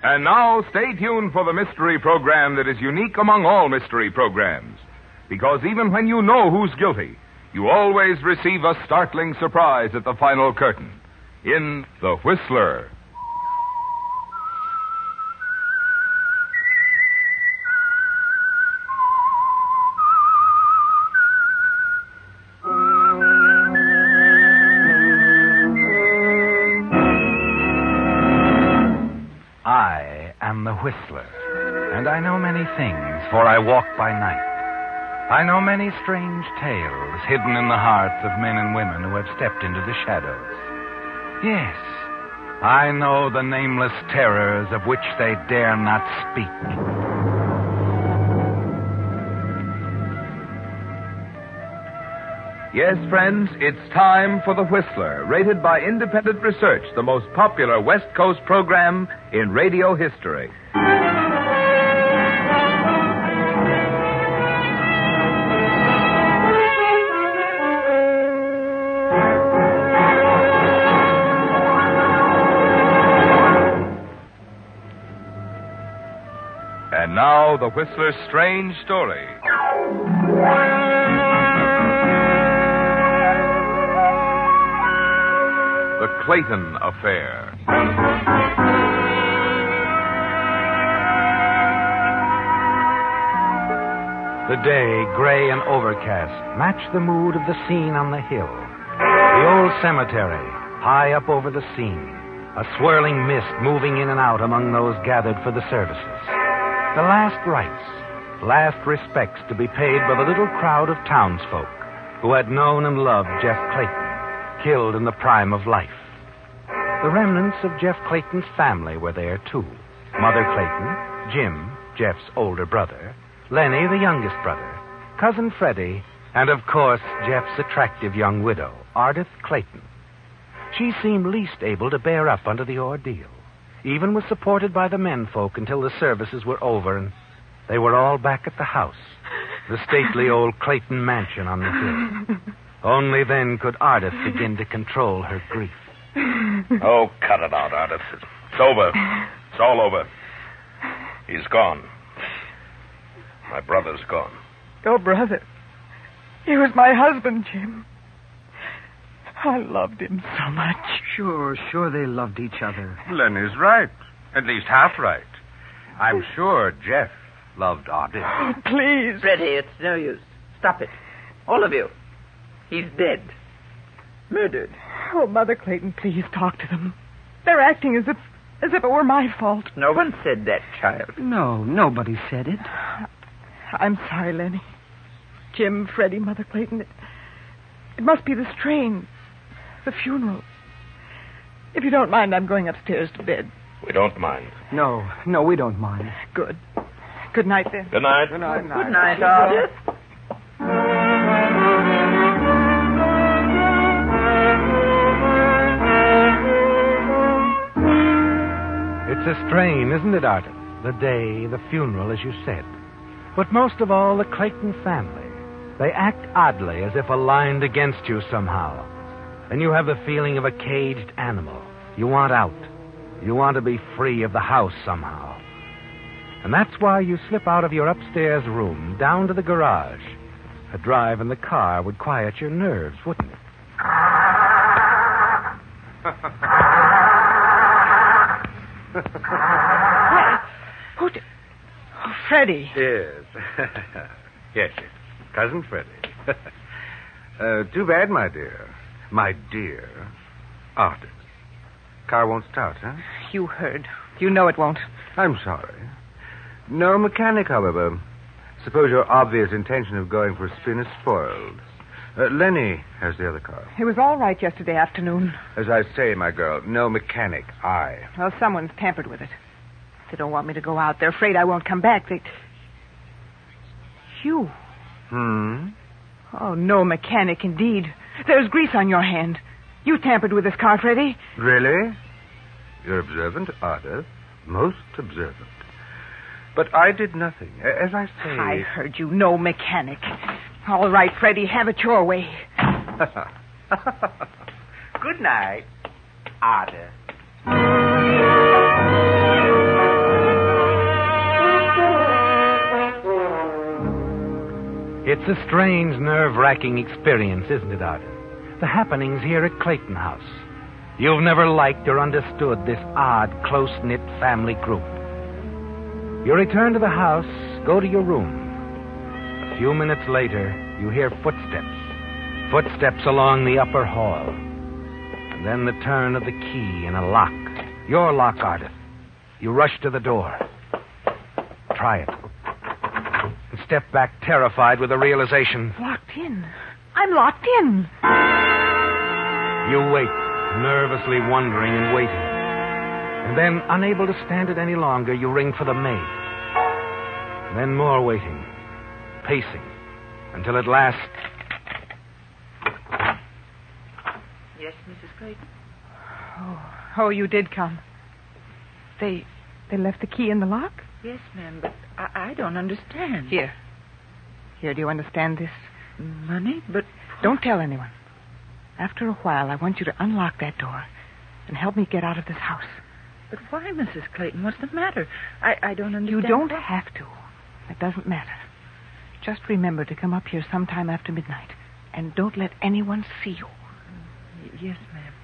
And now, stay tuned for the mystery program that is unique among all mystery programs. Because even when you know who's guilty, you always receive a startling surprise at the final curtain. In The Whistler. I am the Whistler, and I know many things, for I walk by night. I know many strange tales hidden in the hearts of men and women who have stepped into the shadows. Yes, I know the nameless terrors of which they dare not speak. Yes, friends, it's time for The Whistler, rated by independent research the most popular West Coast program in radio history. And now, The Whistler's strange story. The Clayton Affair. The day, gray and overcast, matched the mood of the scene on the hill. The old cemetery, high up over the scene, a swirling mist moving in and out among those gathered for the services. The last rites, last respects to be paid by the little crowd of townsfolk who had known and loved Jeff Clayton, killed in the prime of life. The remnants of Jeff Clayton's family were there, too. Mother Clayton, Jim, Jeff's older brother, Lenny, the youngest brother, Cousin Freddie, and, of course, Jeff's attractive young widow, Ardith Clayton. She seemed least able to bear up under the ordeal, even was supported by the menfolk until the services were over and they were all back at the house, the stately old Clayton mansion on the hill. Only then could Ardith begin to control her grief. Oh, cut it out, Ardith. It's over. It's all over. He's gone. My brother's gone. Your brother? He was my husband, Jim. I loved him so much. Sure they loved each other. Lenny's right. At least half right. I'm sure Jeff loved Ardith. Oh, please. Freddie, it's no use. Stop it. All of you. He's dead. Murdered. Oh, Mother Clayton, please talk to them. They're acting as if it were my fault. No one said that, child. No, nobody said it. I'm sorry, Lenny. Jim, Freddie, Mother Clayton. It must be the strain. The funeral. If you don't mind, I'm going upstairs to bed. We don't mind. No, we don't mind. Good. Good night, then. Good night. Good night, Ardith. It's a strain, isn't it, Ardith? The day, the funeral, as you said. But most of all, the Clayton family. They act oddly, as if aligned against you somehow. And you have the feeling of a caged animal. You want out. You want to be free of the house somehow. And that's why you slip out of your upstairs room, down to the garage. A drive in the car would quiet your nerves, wouldn't it? Oh, Freddie. Yes. yes. Cousin Freddie. Too bad, my dear. My dear. Ardith. Car won't start, huh? You heard. You know it won't. I'm sorry. No mechanic, however. Suppose your obvious intention of going for a spin is spoiled. Lenny has the other car. It was all right yesterday afternoon. As I say, my girl, no mechanic. Well, someone's tampered with it. They don't want me to go out. They're afraid I won't come back. You. Oh, no mechanic, indeed. There's grease on your hand. You tampered with this car, Freddie. Really? You're observant, Ardith. Most observant. But I did nothing. As I say... I heard you. No mechanic. All right, Freddie, have it your way. Good night, Ardith. It's a strange, nerve-wracking experience, isn't it, Arthur? The happenings here at Clayton House. You've never liked or understood this odd, close-knit family group. You return to the house, go to your room. A few minutes later, you hear footsteps. Footsteps along the upper hall. And then the turn of the key in a lock. Your lock, Ardith. You rush to the door. Try it. And step back terrified with the realization. Locked in. I'm locked in. You wait, nervously wondering and waiting. And then, unable to stand it any longer, you ring for the maid. And then more waiting, pacing, until at last... Yes, Mrs. Clayton? Oh, you did come. They left the key in the lock? Yes, ma'am, but I don't understand. Here, do you understand this? Money? But... Don't tell anyone. After a while, I want you to unlock that door and help me get out of this house. But why, Mrs. Clayton? What's the matter? I don't understand. You don't have to. It doesn't matter. Just remember to come up here sometime after midnight. And don't let anyone see you. Yes, ma'am.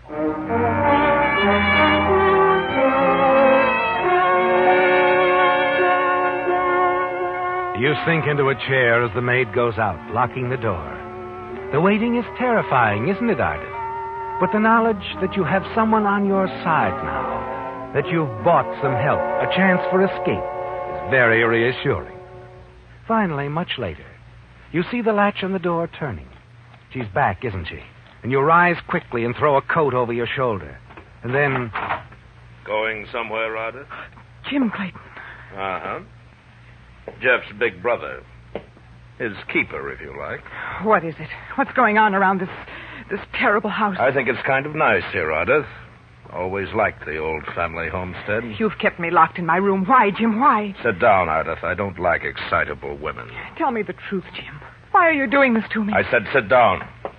You sink into a chair as the maid goes out, locking the door. The waiting is terrifying, isn't it, Ardith? But the knowledge that you have someone on your side now, that you've bought some help, a chance for escape, is very reassuring. Finally, much later, you see the latch on the door turning. She's back, isn't she? And you rise quickly and throw a coat over your shoulder. And then... Going somewhere, Ardith? Jim Clayton. Uh-huh. Jeff's big brother. His keeper, if you like. What is it? What's going on around this terrible house? I think it's kind of nice here, Ardith. Always liked the old family homestead. You've kept me locked in my room. Why, Jim? Why? Sit down, Ardith. I don't like excitable women. Tell me the truth, Jim. Why are you doing this to me? I said sit down.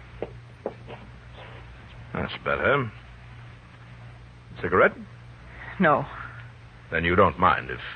That's better. Cigarette? No. Then you don't mind if...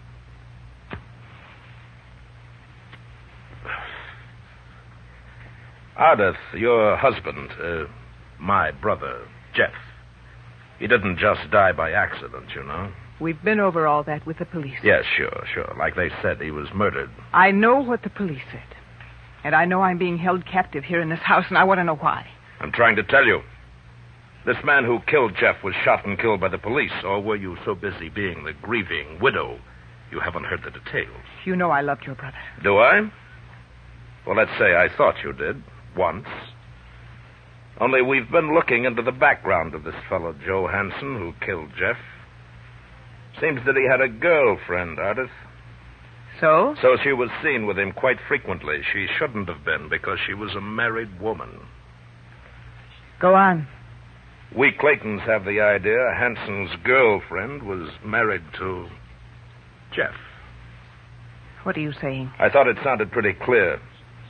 Ardith, your husband, my brother, Jeff, he didn't just die by accident, you know. We've been over all that with the police. Yes, sure. Like they said, he was murdered. I know what the police said. And I know I'm being held captive here in this house, and I want to know why. I'm trying to tell you. This man who killed Jeff was shot and killed by the police, or were you so busy being the grieving widow you haven't heard the details? You know I loved your brother. Do I? Well, let's say I thought you did. Once. Only we've been looking into the background of this fellow, Joe Hansen, who killed Jeff. Seems that he had a girlfriend, Ardith. So? So she was seen with him quite frequently. She shouldn't have been, because she was a married woman. Go on. We Claytons have the idea Hansen's girlfriend was married to Jeff. What are you saying? I thought it sounded pretty clear.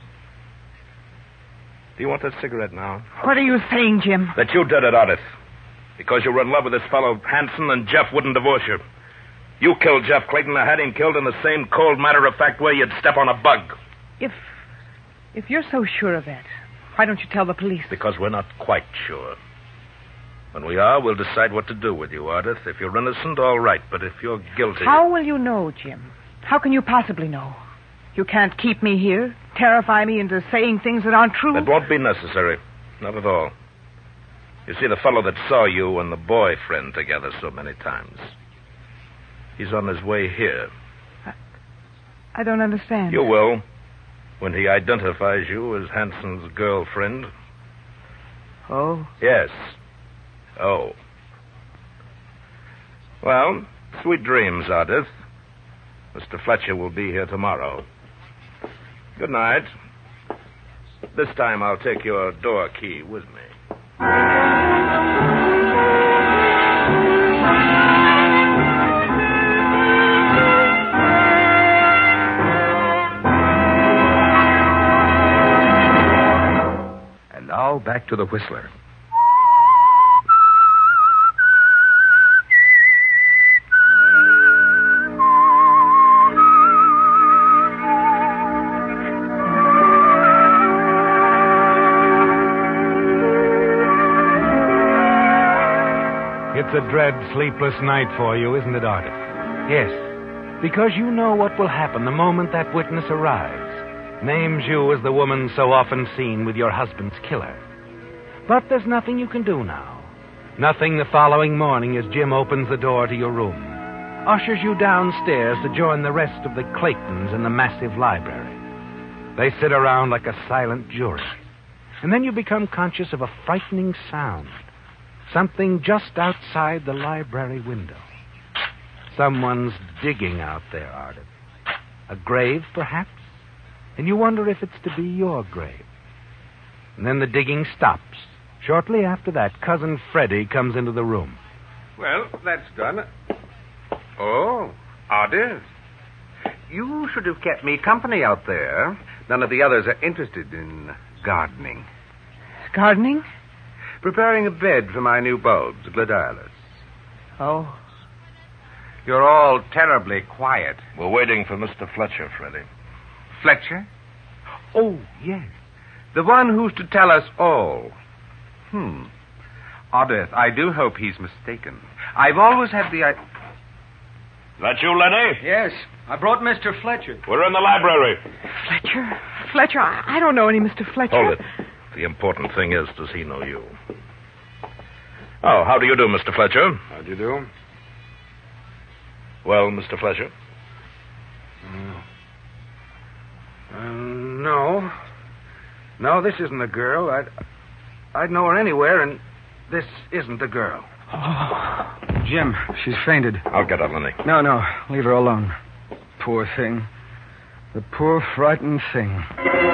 Do you want that cigarette now? What are you saying, Jim? That you did it, Ardith. Because you were in love with this fellow Hansen and Jeff wouldn't divorce you. You killed Jeff Clayton and had him killed in the same cold, matter-of-fact way you'd step on a bug. If you're so sure of that, why don't you tell the police? Because we're not quite sure. When we are, we'll decide what to do with you, Ardith. If you're innocent, all right. But if you're guilty... How will you know, Jim? How can you possibly know? You can't keep me here, terrify me into saying things that aren't true. It won't be necessary. Not at all. You see, the fellow that saw you and the boyfriend together so many times, he's on his way here. I don't understand. You will, when he identifies you as Hansen's girlfriend. Oh? Yes. Oh. Well, sweet dreams, Ardith. Mr. Fletcher will be here tomorrow. Good night. This time I'll take your door key with me. And now back to the Whistler. a dread sleepless night for you, isn't it, Ardith? Yes, because you know what will happen the moment that witness arrives. Names you as the woman so often seen with your husband's killer. But there's nothing you can do now. Nothing the following morning as Jim opens the door to your room, ushers you downstairs to join the rest of the Claytons in the massive library. They sit around like a silent jury. And then you become conscious of a frightening sound. Something just outside the library window. Someone's digging out there, Ardith. A grave, perhaps? And you wonder if it's to be your grave. And then the digging stops. Shortly after that, Cousin Freddie comes into the room. Well, that's done. Oh, Ardith. You should have kept me company out there. None of the others are interested in gardening. Gardening? Preparing a bed for my new bulbs, gladiolus. Oh. You're all terribly quiet. We're waiting for Mr. Fletcher, Freddie. Fletcher? Oh, yes. The one who's to tell us all. Ardith, I do hope he's mistaken. I've always had the idea... That you, Lenny? Yes, I brought Mr. Fletcher. We're in the library. Fletcher? Fletcher? I don't know any Mr. Fletcher. Hold it. The important thing is, does he know you? Oh, how do you do, Mr. Fletcher? How do you do? Well, Mr. Fletcher? No. No, this isn't the girl. I'd know her anywhere, and this isn't the girl. Oh. Jim, she's fainted. I'll get her, Lenny. No, leave her alone. Poor thing. The poor, frightened thing.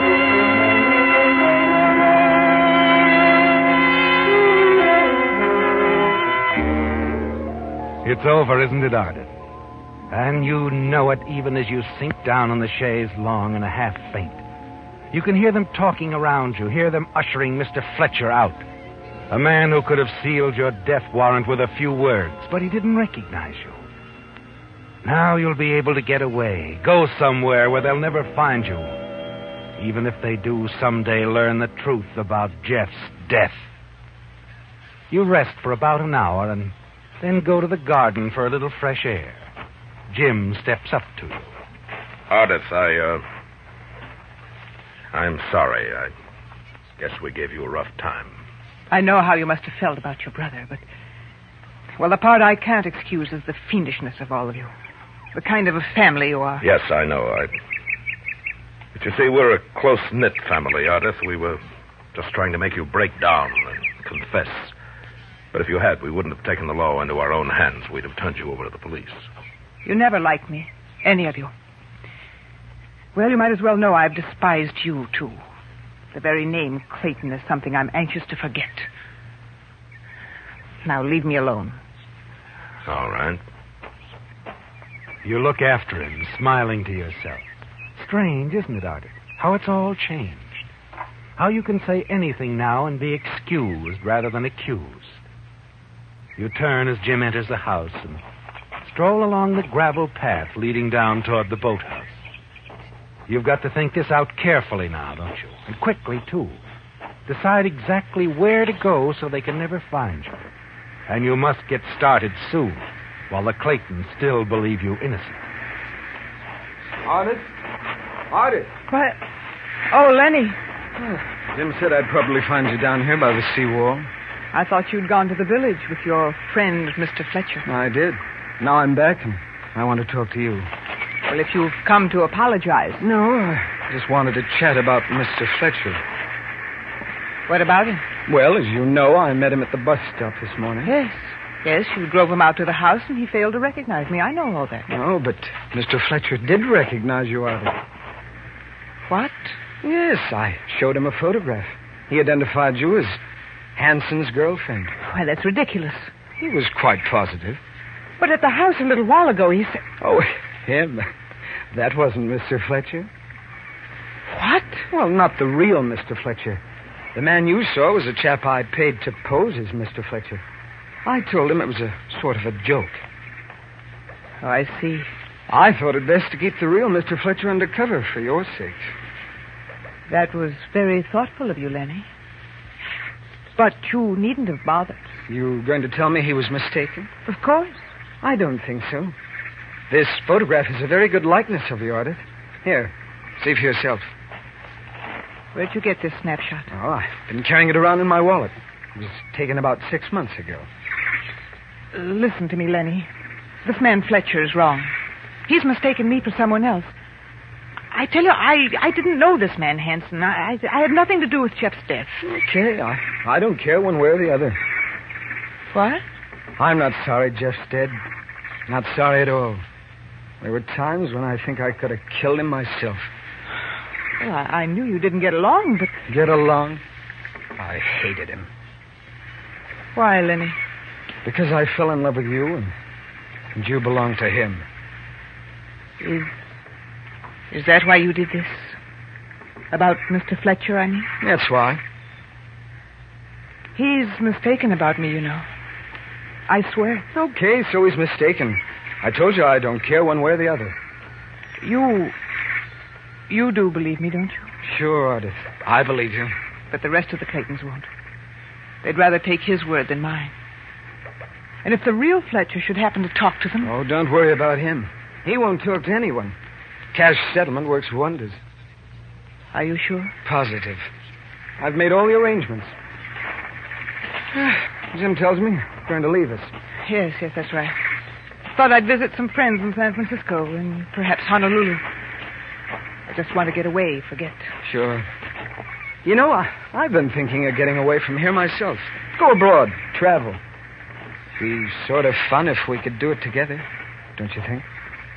It's over, isn't it, Ardith? And you know it even as you sink down on the chaise long in a half faint. You can hear them talking around you, hear them ushering Mr. Fletcher out. A man who could have sealed your death warrant with a few words, but he didn't recognize you. Now you'll be able to get away, go somewhere where they'll never find you. Even if they do someday learn the truth about Jeff's death. You rest for about an hour and then go to the garden for a little fresh air. Jim steps up to you. Ardith, I'm sorry. I guess we gave you a rough time. I know how you must have felt about your brother, but... Well, the part I can't excuse is the fiendishness of all of you. The kind of a family you are. Yes, I know. But you see, we're a close-knit family, Ardith. We were just trying to make you break down and confess. But if you had, we wouldn't have taken the law into our own hands. We'd have turned you over to the police. You never liked me, any of you. Well, you might as well know I've despised you, too. The very name Clayton is something I'm anxious to forget. Now, leave me alone. All right. You look after him, smiling to yourself. Strange, isn't it, Ardith? How it's all changed. How you can say anything now and be excused rather than accused. You turn as Jim enters the house and stroll along the gravel path leading down toward the boathouse. You've got to think this out carefully now, don't you? And quickly, too. Decide exactly where to go so they can never find you. And you must get started soon, while the Claytons still believe you innocent. Ardith? What? Oh, Lenny. Jim said I'd probably find you down here by the seawall. I thought you'd gone to the village with your friend, Mr. Fletcher. I did. Now I'm back, and I want to talk to you. Well, if you've come to apologize. No, I just wanted to chat about Mr. Fletcher. What about him? Well, as you know, I met him at the bus stop this morning. Yes, you drove him out to the house, and he failed to recognize me. I know all that. Oh, but Mr. Fletcher did recognize you, Ardith. What? Yes, I showed him a photograph. He identified you as Hanson's girlfriend. Why, that's ridiculous. He was quite positive. But at the house a little while ago, he said... Oh, him? That wasn't Mr. Fletcher. What? Well, not the real Mr. Fletcher. The man you saw was a chap I paid to pose as Mr. Fletcher. I told him it was a sort of a joke. Oh, I see. I thought it best to keep the real Mr. Fletcher undercover for your sake. That was very thoughtful of you, Lenny. But you needn't have bothered. You going to tell me he was mistaken? Of course. I don't think so. This photograph is a very good likeness of you, Ardith. Here, see for yourself. Where'd you get this snapshot? Oh, I've been carrying it around in my wallet. It was taken about 6 months ago. Listen to me, Lenny. This man Fletcher is wrong. He's mistaken me for someone else. I tell you, I didn't know this man Hanson. I had nothing to do with Jeff's death. Okay, I don't care one way or the other. What? I'm not sorry Jeff's dead. Not sorry at all. There were times when I think I could have killed him myself. Well, I knew you didn't get along, but... Get along? I hated him. Why, Lenny? Because I fell in love with you, and you belonged to him. Is that why you did this? About Mr. Fletcher, I mean? That's why. He's mistaken about me, you know. I swear. Okay, so he's mistaken. I told you I don't care one way or the other. You do believe me, don't you? Sure, Ardith. I believe you. But the rest of the Claytons won't. They'd rather take his word than mine. And if the real Fletcher should happen to talk to them... Oh, don't worry about him. He won't talk to anyone. Cash settlement works wonders. Are you sure? Positive. I've made all the arrangements. Jim tells me he's going to leave us. Yes, that's right. Thought I'd visit some friends in San Francisco and perhaps Honolulu. I just want to get away, forget. Sure. You know, I've been thinking of getting away from here myself. Go abroad, travel. Be sort of fun if we could do it together, don't you think?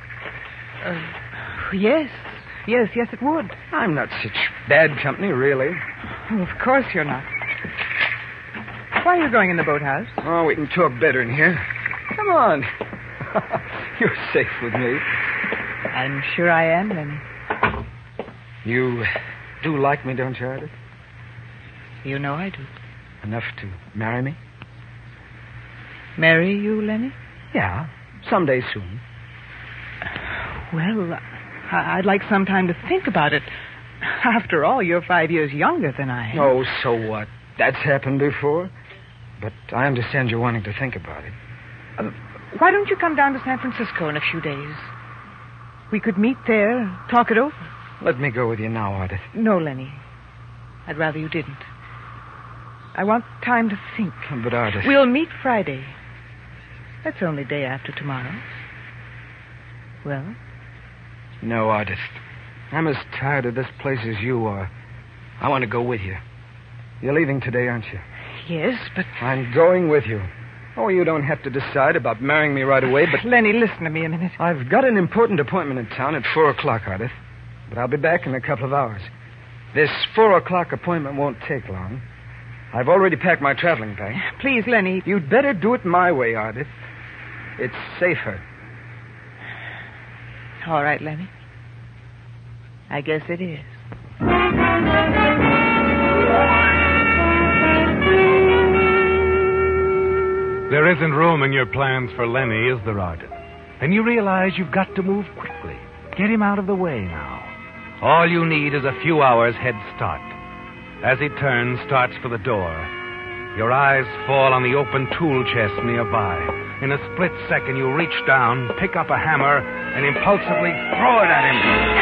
Yes, it would. I'm not such bad company, really. Oh, of course you're not. Why are you going in the boathouse? Oh, we can talk better in here. Come on. You're safe with me. I'm sure I am, Lenny. You do like me, don't you, Ardith? You know I do. Enough to marry me? Marry you, Lenny? Yeah, someday soon. Well, I'd like some time to think about it. After all, you're 5 years younger than I am. Oh, so what? That's happened before. But I understand you're wanting to think about it. Why don't you come down to San Francisco in a few days? We could meet there and talk it over. Let me go with you now, Ardith. No, Lenny. I'd rather you didn't. I want time to think. But, Ardith... We'll meet Friday. That's only day after tomorrow. Well? No, Ardith. I'm as tired of this place as you are. I want to go with you. You're leaving today, aren't you? Yes, but... I'm going with you. Oh, you don't have to decide about marrying me right away, but... Lenny, listen to me a minute. I've got an important appointment in town at 4 o'clock, Ardith. But I'll be back in a couple of hours. This 4 o'clock appointment won't take long. I've already packed my traveling bag. Please, Lenny. You'd better do it my way, Ardith. It's safer. All right, Lenny. I guess it is. There isn't room in your plans for Lenny, is there, Ardith? And you realize you've got to move quickly. Get him out of the way now. All you need is a few hours head start. As he turns, starts for the door, your eyes fall on the open tool chest nearby. In a split second, you reach down, pick up a hammer, and impulsively throw it at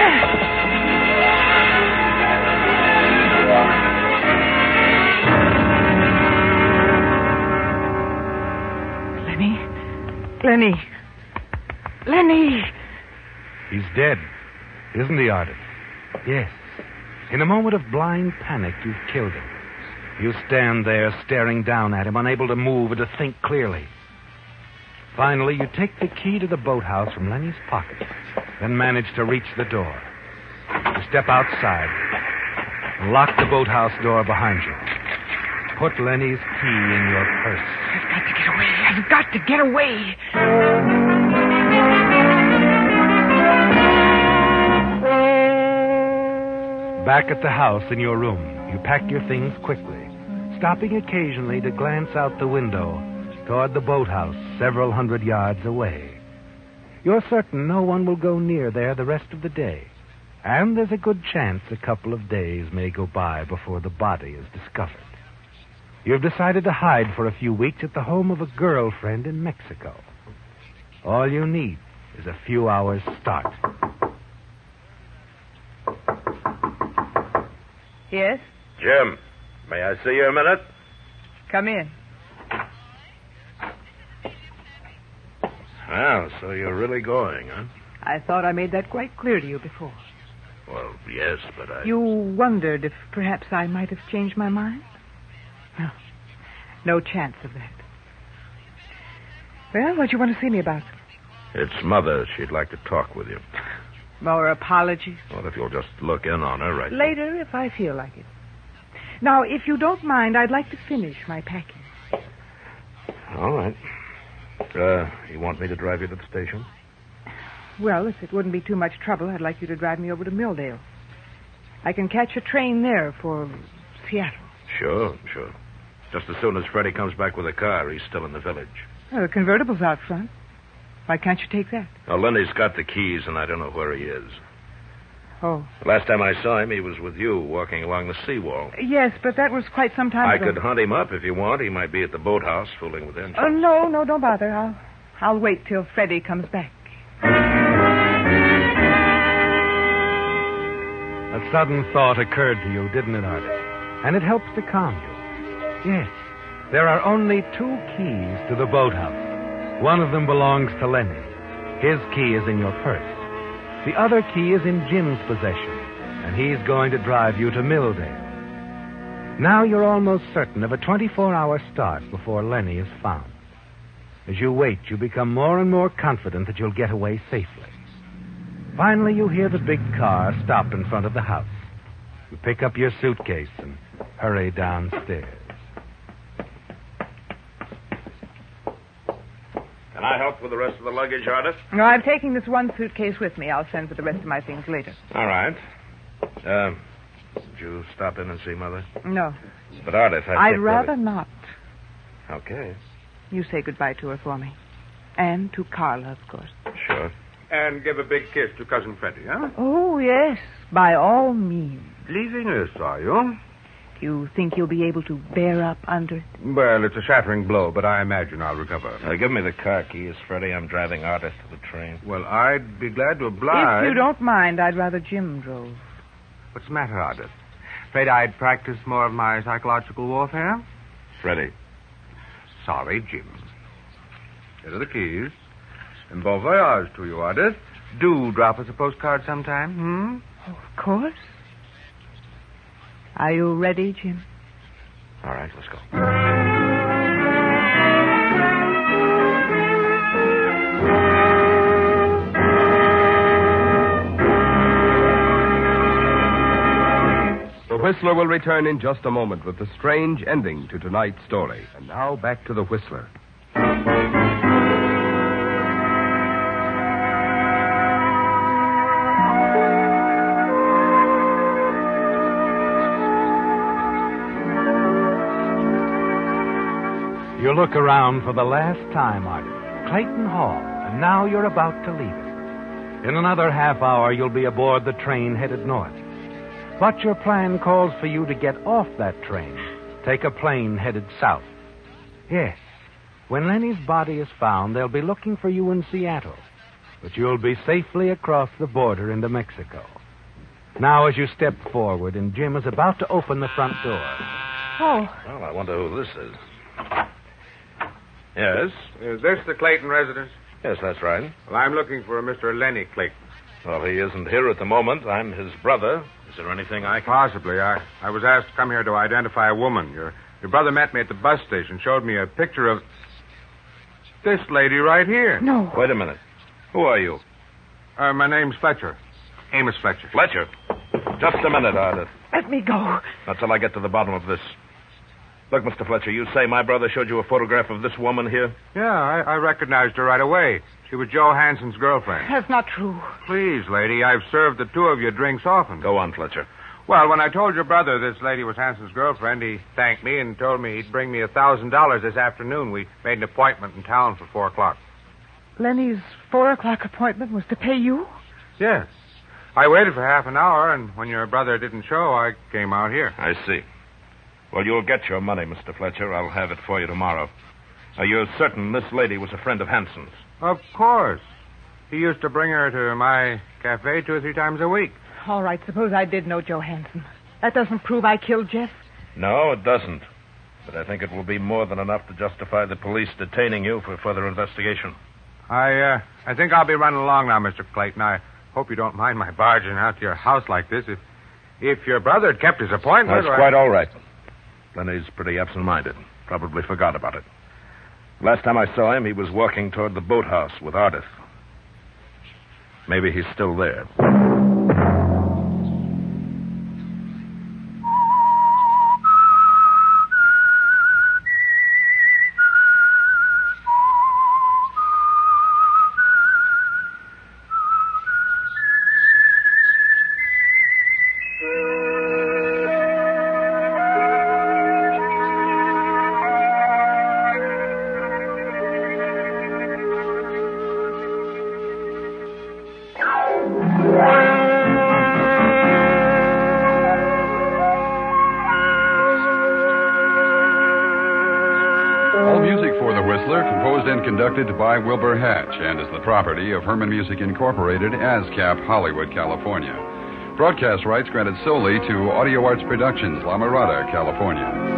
him. Lenny! He's dead, isn't he, Ardith? Yes. In a moment of blind panic, you've killed him. You stand there staring down at him, unable to move or to think clearly. Finally, you take the key to the boathouse from Lenny's pocket, then manage to reach the door. You step outside and lock the boathouse door behind you. Put Lenny's key in your purse. I've got to get away. Back at the house in your room, you pack your things quickly, stopping occasionally to glance out the window toward the boathouse several hundred yards away. You're certain no one will go near there the rest of the day, and there's a good chance a couple of days may go by before the body is discovered. You've decided to hide for a few weeks at the home of a girlfriend in Mexico. All you need is a few hours' start. Yes? Jim, may I see you a minute? Come in. Well, so you're really going, huh? I thought I made that quite clear to you before. Well, yes, but I... You wondered if perhaps I might have changed my mind? No. No chance of that. Well, what do you want to see me about? It's Mother. She'd like to talk with you. More apologies? Well, if you'll just look in on her right... Later, if I feel like it. Now, if you don't mind, I'd like to finish my packing. All right. You want me to drive you to the station? Well, if it wouldn't be too much trouble, I'd like you to drive me over to Milldale. I can catch a train there for Seattle. Sure. Just as soon as Freddie comes back with a car, he's still in the village. Oh, the convertible's out front. Why can't you take that? Well, Lenny's got the keys, and I don't know where he is. Oh. Last time I saw him, he was with you, walking along the seawall. Yes, but that was quite some time ago. I could hunt him up if you want. He might be at the boathouse, fooling with engines. Oh, no, don't bother. I'll wait till Freddie comes back. A sudden thought occurred to you, didn't it, Artis? And it helps to calm you. Yes, there are only 2 keys to the boathouse. One of them belongs to Lenny. His key is in your purse. The other key is in Jim's possession, and he's going to drive you to Milldale. Now you're almost certain of a 24-hour start before Lenny is found. As you wait, you become more and more confident that you'll get away safely. Finally, you hear the big car stop in front of the house. You pick up your suitcase and hurry downstairs. Can I help with the rest of the luggage, Artis? No, I'm taking this one suitcase with me. I'll send for the rest of my things later. All right. Did you stop in and see Mother? No. But, Artis, I'd rather not. Okay. You say goodbye to her for me. And to Carla, of course. Sure. And give a big kiss to Cousin Freddie, huh? Oh, yes. By all means. Leaving us, are you? You think you'll be able to bear up under it? Well, it's a shattering blow, but I imagine I'll recover. Give me the car keys, Freddie. I'm driving Artis to the train. Well, I'd be glad to oblige. If you don't mind, I'd rather Jim drove. What's the matter, Artis? Afraid I'd practice more of my psychological warfare? Freddie. Sorry, Jim. Here are the keys. And bon voyage to you, Artis. Do drop us a postcard sometime, Oh, of course. Are you ready, Jim? All right, let's go. The Whistler will return in just a moment with the strange ending to tonight's story. And now back to the Whistler. You look around for the last time, Artis. Clayton Hall, and now you're about to leave it. In another half hour, you'll be aboard the train headed north. But your plan calls for you to get off that train, take a plane headed south. Yes, when Lenny's body is found, they'll be looking for you in Seattle. But you'll be safely across the border into Mexico. Now, as you step forward, and Jim is about to open the front door. Oh. Well, I wonder who this is. Yes? Is this the Clayton residence? Yes, that's right. Well, I'm looking for a Mr. Lenny Clayton. Well, he isn't here at the moment. I'm his brother. Is there anything I can... Possibly. I was asked to come here to identify a woman. Your brother met me at the bus station, showed me a picture of this lady right here. No. Wait a minute. Who are you? My name's Fletcher. Amos Fletcher. Fletcher. Just a minute, Artis. Let me go. Not till I get to the bottom of this. Look, Mr. Fletcher, you say my brother showed you a photograph of this woman here? Yeah, I recognized her right away. She was Joe Hansen's girlfriend. That's not true. Please, lady, I've served the two of you drinks often. Go on, Fletcher. Well, when I told your brother this lady was Hansen's girlfriend, he thanked me and told me he'd bring me $1,000 this afternoon. We made an appointment in town for 4 o'clock. Lenny's 4 o'clock appointment was to pay you? Yes. I waited for half an hour, and when your brother didn't show, I came out here. I see. Well, you'll get your money, Mr. Fletcher. I'll have it for you tomorrow. Are you certain this lady was a friend of Hanson's? Of course. He used to bring her to my cafe 2 or 3 times a week. All right, suppose I did know Joe Hansen. That doesn't prove I killed Jeff. No, it doesn't. But I think it will be more than enough to justify the police detaining you for further investigation. I think I'll be running along now, Mr. Clayton. I hope you don't mind my barging out to your house like this. If your brother had kept his appointment... That's quite all right. Lenny's pretty absent-minded. Probably forgot about it. Last time I saw him, he was walking toward the boathouse with Ardith. Maybe he's still there. Composed and conducted by Wilbur Hatch and is the property of Herman Music Incorporated, ASCAP, Hollywood, California. Broadcast rights granted solely to Audio Arts Productions, La Mirada, California.